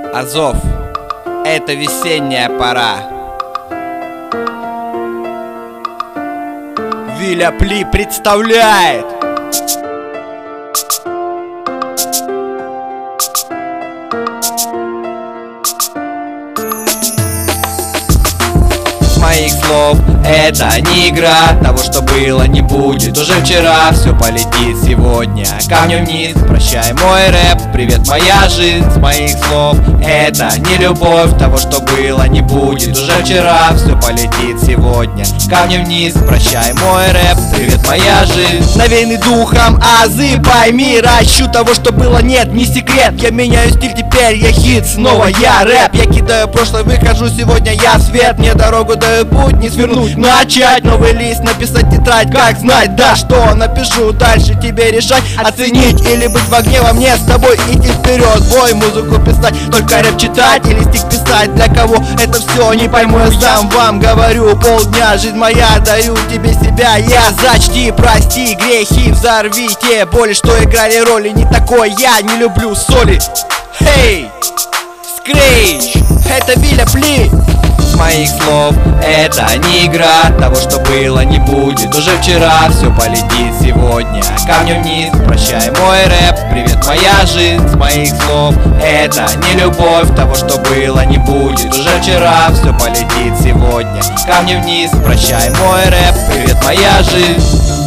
Азов, это весенняя пора. Виля Пли представляет. Моих слов это не игра. Того, что было, не будет уже вчера. Все полетит сегодня камнем вниз. Прощай мой рэп, привет моя жизнь. С моих слов это не любовь. Того, что было, не будет уже вчера. Все полетит сегодня камнем вниз. Прощай мой рэп, привет моя жизнь. Навеянный духом азы, пойми, расчу того, что было, нет, не секрет. Я меняю стиль, теперь я хит, снова я рэп. Я кидаю прошлое, выхожу, сегодня я свет. Мне дорогу даю путь, не свернуть, начать новый лист, написать тетрадь, как знать, да что напишу дальше, тебе решать, оценить или быть в огне во мне, с тобой идти вперед, бой, музыку писать, только рэп читать или стих писать, для кого это все, не пойму, я сам вам говорю, полдня, жизнь моя, даю тебе себя, я зачти, прости, грехи, взорви те боли, что играли роли, не такой я, не люблю соли. Хей, скрич, это Виля Пли. С моих слов это не игра. Того, что было, не будет уже вчера. Все полетит сегодня камнем вниз. Прощай мой рэп, привет моя жизнь. С моих слов это не любовь. Того, что было, не будет уже вчера. Все полетит сегодня камнем вниз. Прощай мой рэп, привет моя жизнь.